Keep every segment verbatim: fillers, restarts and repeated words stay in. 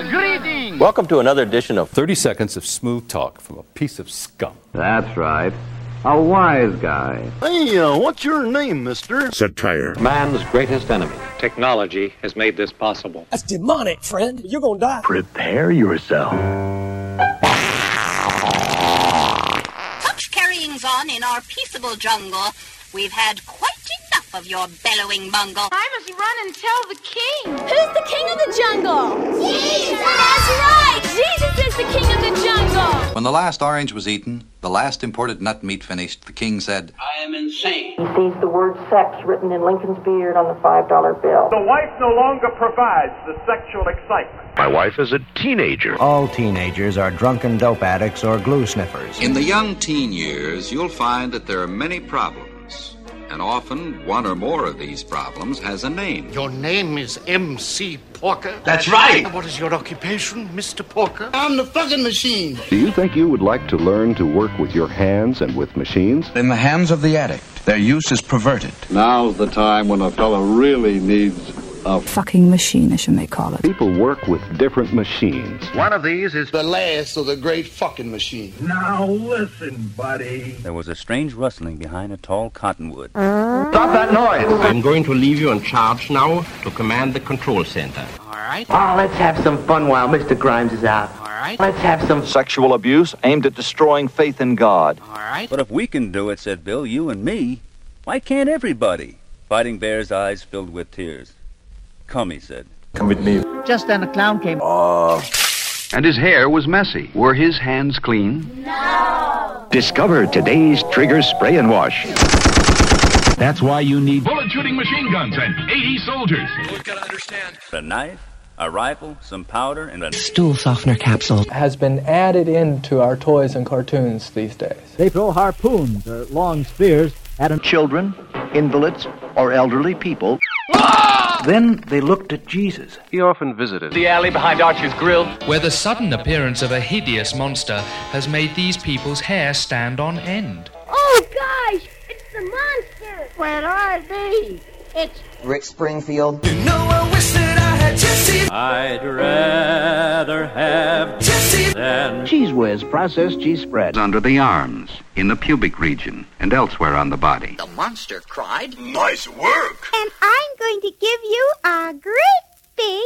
Ah, greetings! Welcome to another edition of thirty seconds of smooth talk from a piece of scum. That's right. A wise guy. Hey, uh, what's your name, mister? Satire. Man's greatest enemy. Technology has made this possible. That's demonic, friend. You're gonna die. Prepare yourself. Such carryings on in our peaceable jungle. We've had quite enough of your bellowing bungle. I must run and tell the king. Who's the king of the jungle? Jesus! That's right! Jesus is the king of the jungle! When the last orange was eaten, the last imported nut meat finished, the king said, I am insane. He sees the word sex written in Lincoln's beard on the five dollar bill. The wife no longer provides the sexual excitement. My wife is a teenager. All teenagers are drunken dope addicts or glue sniffers. In the young teen years, you'll find that there are many problems. And often, one or more of these problems has a name. Your name is M C Porker? That's right! What is your occupation, Mister Porker? I'm the fucking machine. Do you think you would like to learn to work with your hands and with machines? In the hands of the addict, their use is perverted. Now's the time when a fellow really needs a fucking machine, as you may call it. People work with different machines. One of these is the last of the great fucking machine. Now listen, buddy. There was a strange rustling behind a tall cottonwood. Stop that noise! I'm going to leave you in charge now to command the control center. All right. Oh, let's have some fun while Mister Grimes is out. All right. Let's have some sexual abuse aimed at destroying faith in God. All right. But if we can do it, said Bill, you and me, why can't everybody? Fighting Bear's eyes filled with tears. Come, he said. Come with me. Just then a clown came. Oh. And his hair was messy. Were his hands clean? No. Discover today's Trigger Spray and Wash. That's why you need bullet shooting machine guns and eighty soldiers. We've got to understand. A knife, a rifle, some powder, and a stool softener capsule has been added into our toys and cartoons these days. They throw harpoons or long spears at children, invalids, or elderly people. Then they looked at Jesus. He often visited the alley behind Archer's Grill, where the sudden appearance of a hideous monster has made these people's hair stand on end. Oh, gosh! It's the monster! Where are they? It's Rick Springfield. You know, I wish that I had Jesse. I'd rather have Jesse than Cheese Whiz processed cheese spread. Under the arms, in the pubic region, and elsewhere on the body. The monster cried, nice work! And I'm going to give you a great big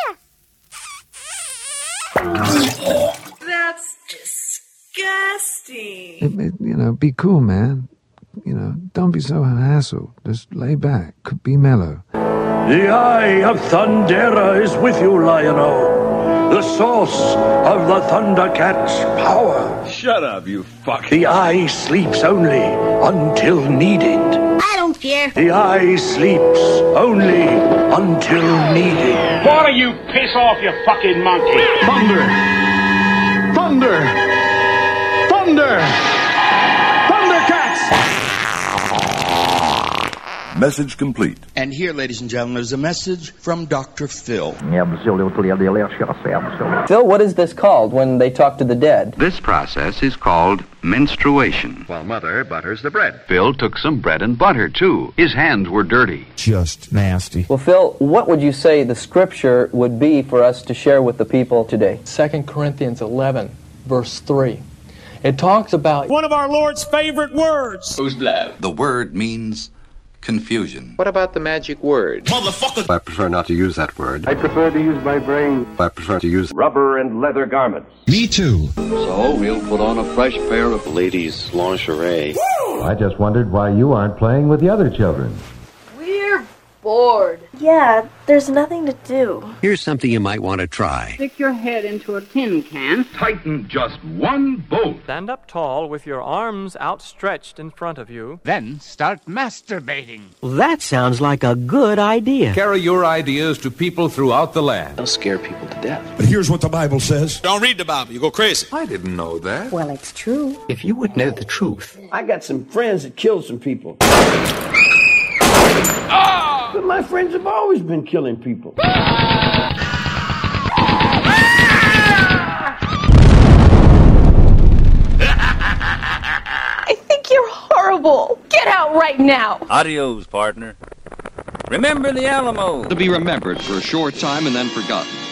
gift. That's disgusting. It, it, you know, be cool, man. You know, don't be so hassled. Just lay back. Be mellow. The eye of Thundera is with you, Lion-O. The source of the Thundercat's power. Shut up, you fuck. The eye sleeps only until needed. I don't care. The eye sleeps only until needed. Why don't you piss off, you fucking monkey? Thunder! Thunder! Thunder! Thundercats! Message complete. And here, ladies and gentlemen, is a message from Doctor Phil. Phil, what is this called when they talk to the dead? This process is called menstruation. While Mother butters the bread. Phil took some bread and butter, too. His hands were dirty. Just nasty. Well, Phil, what would you say the scripture would be for us to share with the people today? Second Corinthians eleven, verse three. It talks about one of our Lord's favorite words. Who's love? The word means confusion. What about the magic word? Motherfucker! I prefer not to use that word. I prefer to use my brain. I prefer to use rubber and leather garments. Me too. So we'll put on a fresh pair of ladies' lingerie. Woo! I just wondered why you aren't playing with the other children. We're bored. Yeah, there's nothing to do. Here's something you might want to try. Stick your head into a tin can. Tighten just one bolt. Stand up tall with your arms outstretched in front of you. Then start masturbating. That sounds like a good idea. Carry your ideas to people throughout the land. They'll scare people to death. But here's what the Bible says. Don't read the Bible, you go crazy. I didn't know that. Well, it's true. If you would know the truth. I got some friends that killed some people. But my friends have always been killing people. I think you're horrible. Get out right now. Adios, partner. Remember the Alamo. To be remembered for a short time and then forgotten.